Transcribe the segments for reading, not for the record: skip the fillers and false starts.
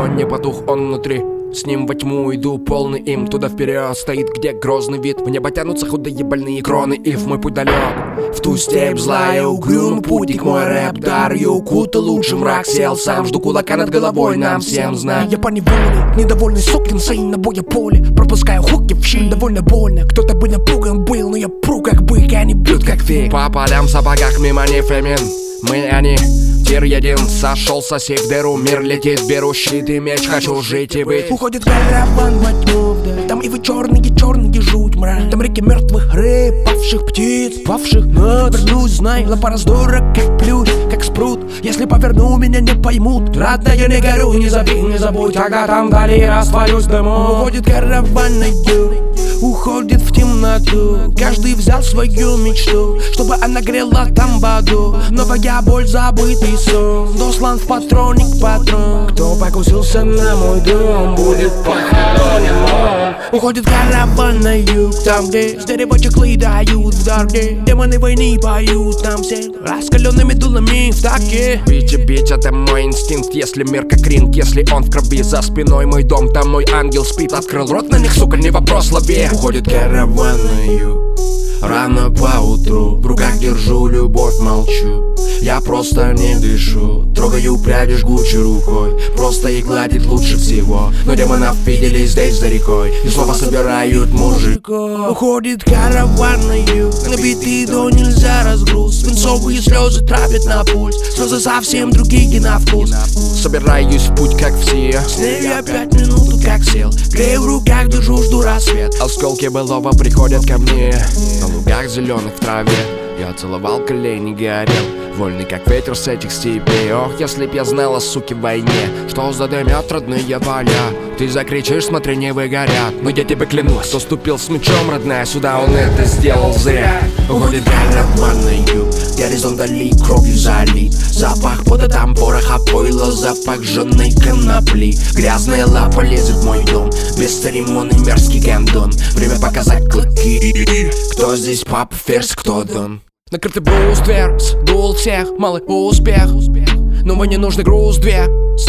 огонь, не потух он внутри. С ним во тьму иду, полный им. Туда вперед стоит, где грозный вид. В небо тянутся худые больные кроны. И в мой путь далек, в ту степь злая, угрюмый путик. Мой рэп дар ее укутал, лучше мрак сел сам. Жду кулака над головой, нам всем знать. Я поневоле, недовольный сукин сын на боя поле. Пропускаю хуки в щель, довольно больно. Кто-то бы напуган был, но я пру как бык, они бьют как фиг. По полям в сапогах мимо не фемин. Мы они, тир един, сошел сосед в дыру. Мир летит, беру щит и меч, хочу жить и быть. Уходит караван во тьму вдаль. Там ивы черные жуть мрак. Там реки мертвых рыб, павших птиц, павших над. Вернусь, знай, лапа раздора, как плюс, как спрут. Если поверну, меня не поймут. Родная, не горю, не забей, не забудь, когда там вдали растворюсь дымом. Уходит караван на юг, уходит в темноту. Каждый взял свою мечту, чтобы она грела там в аду. Новая боль, забытый сон, дослан в патроник патрон. Кто покусился на мой дом, будет похоронен он. Уходит караван на юг, там где с деревочек дают в дороге. Демоны войны поют, там все раскаленными дулами в таке. Бить, это мой инстинкт. Если мир как ринг, если он в крови. За спиной мой дом, там мой ангел спит. Открыл рот на них, сука, не вопрос, лови. Уходит караван на юг, рано поутру. В руках держу любовь, молчу. Я просто не дышу. Трогаю пряди жгучей рукой. Просто их гладит лучше всего. Но демонов видели здесь за рекой и снова собирают мужиков. Уходит караван на юг, набитый до нельзя разгруз. Свинцовые слезы травят на пульс, слезы совсем другие на вкус. Собираюсь в путь, как все. С ней я 5 минут как сел. Грею в руках, держу, жду рассвет. Осколки былого приходят ко мне. На лугах зеленых в траве я целовал колени, горел. Вольный как ветер с этих степей. Ох, если б я знала, суки, в войне, что задымят родные поля. Ты закричишь, смотри, не выгорят. Но я тебе клянусь, кто ступил с мечом, родная, сюда, он это сделал зря. Уходит караван на юг, горизонт вдали кровью залит. Запах пота, там пороха, пойла, запах жженой конопли. Грязная лапа лезет в мой дом, без церемоний мерзкий гандон. Время показать клыки. Кто здесь папа, ферзь, кто дон? Накрытый бруствер, сдул всех, малый успех. Но мне нужный груз, две.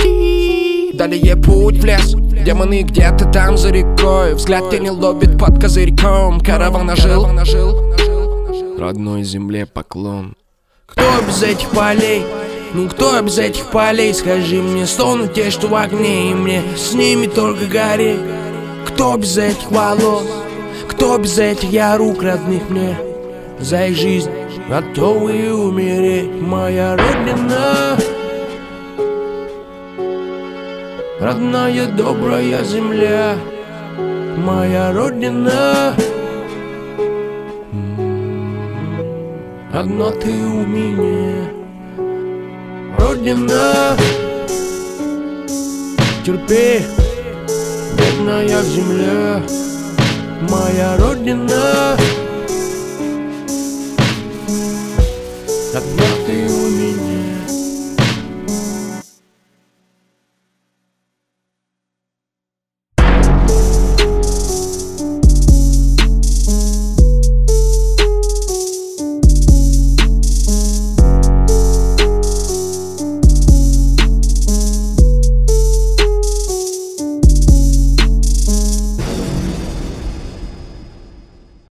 Далее путь в лес. Демоны где-то там за рекой. Взгляд тени ловит под козырьком. Караван ожил. Родной земле поклон. Кто без этих полей? Ну кто без этих полей? Скажи мне, стонут те, что в огне, и мне с ними только гореть. Кто без этих волос? Кто без этих я рук родных мне? За их жизнь готовы умереть. Моя родина, родная добрая земля. Моя родина, одна ты у меня. Родина, терпи, бедная земля. Моя родина, одна